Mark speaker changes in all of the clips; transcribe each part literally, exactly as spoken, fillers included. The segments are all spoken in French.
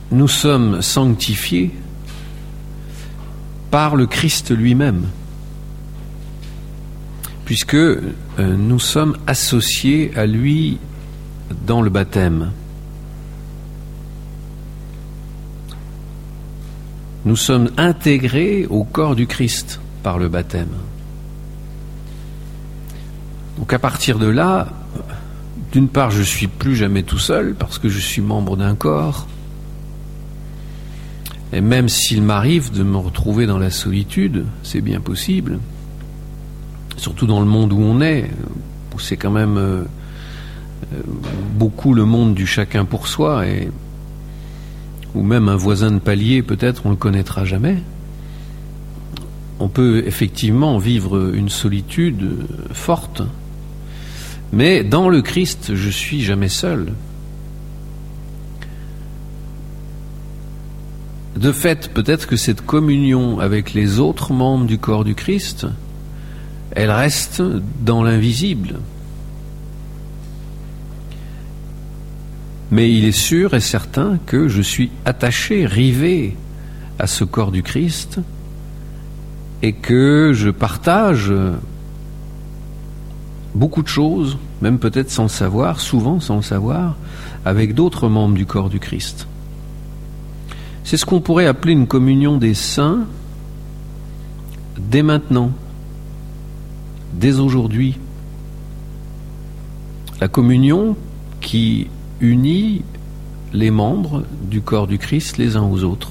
Speaker 1: nous sommes sanctifiés par le Christ lui-même, puisque euh, nous sommes associés à lui dans le baptême. Nous sommes intégrés au corps du Christ par le baptême. Donc à partir de là, d'une part, je ne suis plus jamais tout seul parce que je suis membre d'un corps. Et même s'il m'arrive de me retrouver dans la solitude, c'est bien possible, surtout dans le monde où on est, où c'est quand même euh, beaucoup le monde du chacun pour soi, et ou même un voisin de palier, peut-être, on ne le connaîtra jamais. On peut effectivement vivre une solitude forte, mais dans le Christ, je suis jamais seul. De fait, peut-être que cette communion avec les autres membres du corps du Christ, elle reste dans l'invisible. Mais il est sûr et certain que je suis attaché, rivé à ce corps du Christ, et que je partage beaucoup de choses, même peut-être sans le savoir, souvent sans le savoir, avec d'autres membres du corps du Christ. C'est ce qu'on pourrait appeler une communion des saints dès maintenant, dès aujourd'hui. La communion qui unit les membres du corps du Christ les uns aux autres.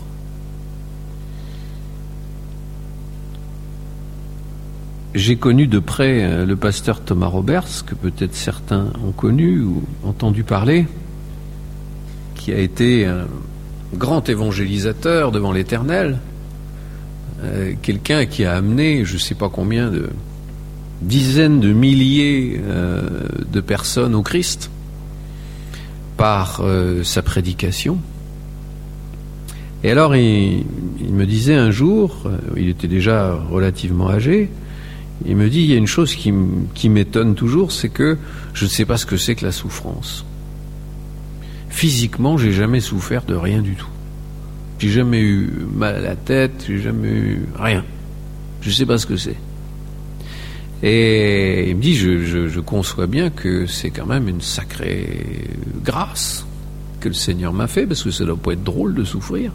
Speaker 1: J'ai connu de près le pasteur Thomas Roberts, que peut-être certains ont connu ou entendu parler, qui a été un grand évangélisateur devant l'Éternel, euh, quelqu'un qui a amené je ne sais pas combien de dizaines de milliers euh, de personnes au Christ par euh, sa prédication. Et alors il, il me disait un jour, euh, il était déjà relativement âgé, il me dit, il y a une chose qui, qui m'étonne toujours, c'est que je ne sais pas ce que c'est que la souffrance. Physiquement, j'ai jamais souffert de rien du tout. J'ai jamais eu mal à la tête, j'ai jamais eu rien. Je ne sais pas ce que c'est. Et il me dit, je, je, je conçois bien que c'est quand même une sacrée grâce que le Seigneur m'a fait, parce que ça ne doit pas être drôle de souffrir.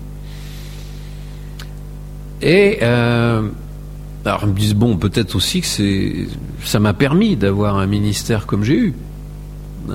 Speaker 1: Et euh, alors ils me disent, bon, peut-être aussi que c'est, ça m'a permis d'avoir un ministère comme j'ai eu. Hein ?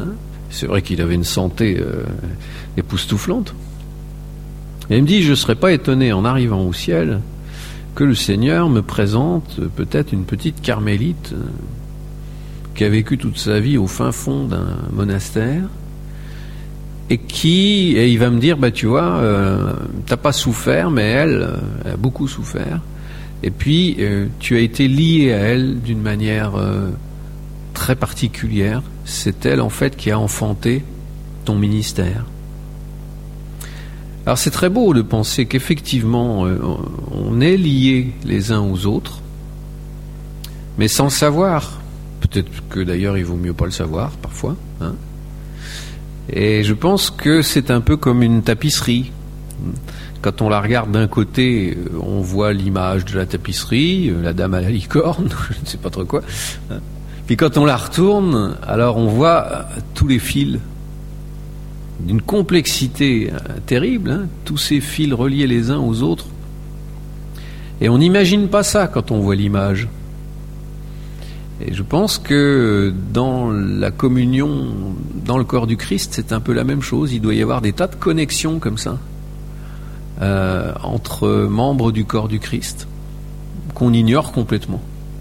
Speaker 1: C'est vrai qu'il avait une santé euh, époustouflante. Et il me dit, je ne serais pas étonné en arrivant au ciel que le Seigneur me présente peut-être une petite carmélite euh, qui a vécu toute sa vie au fin fond d'un monastère et qui, et il va me dire, bah tu vois, euh, t'as pas souffert, mais elle, elle a beaucoup souffert. Et puis, euh, tu as été lié à elle d'une manière euh, très particulière. C'est elle, en fait, qui a enfanté ton ministère. Alors, c'est très beau de penser qu'effectivement, euh, on est liés les uns aux autres, mais sans le savoir. Peut-être que, d'ailleurs, il vaut mieux pas le savoir, parfois. Hein. Et je pense que c'est un peu comme une tapisserie. Quand on la regarde d'un côté, on voit l'image de la tapisserie, la dame à la licorne, je ne sais pas trop quoi. Puis quand on la retourne, alors on voit tous les fils d'une complexité terrible, hein, tous ces fils reliés les uns aux autres. Et on n'imagine pas ça quand on voit l'image. Et je pense que dans la communion, dans le corps du Christ, c'est un peu la même chose. Il doit y avoir des tas de connexions comme ça. Euh, entre membres du corps du Christ qu'on ignore complètement.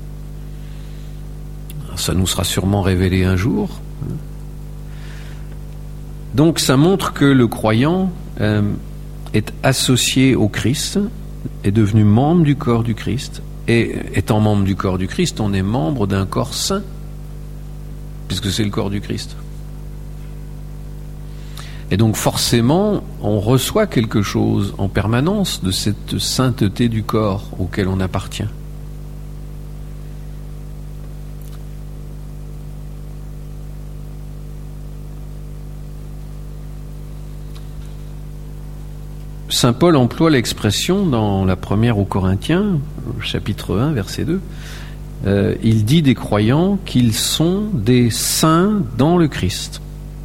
Speaker 1: Ça nous sera sûrement révélé un jour. Donc ça montre que le croyant euh, est associé au Christ, est devenu membre du corps du Christ, et étant membre du corps du Christ, on est membre d'un corps saint, puisque c'est le corps du Christ. Et donc forcément, on reçoit quelque chose en permanence de cette sainteté du corps auquel on appartient. saint Paul emploie l'expression dans la première aux Corinthiens, chapitre un, verset deux. Euh, il dit des croyants qu'ils sont des saints dans le Christ.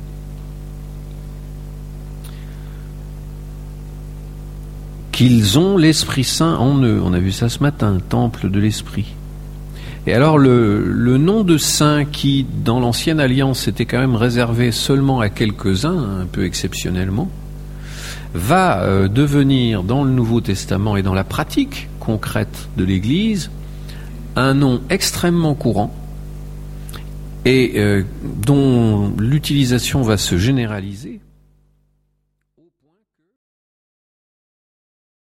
Speaker 1: Qu'ils ont l'Esprit Saint en eux. On a vu ça ce matin, temple de l'Esprit. Et alors le, le nom de saint qui, dans l'Ancienne Alliance, était quand même réservé seulement à quelques-uns, un peu exceptionnellement, va euh, devenir dans le Nouveau Testament et dans la pratique concrète de l'Église un nom extrêmement courant et euh, dont l'utilisation va se généraliser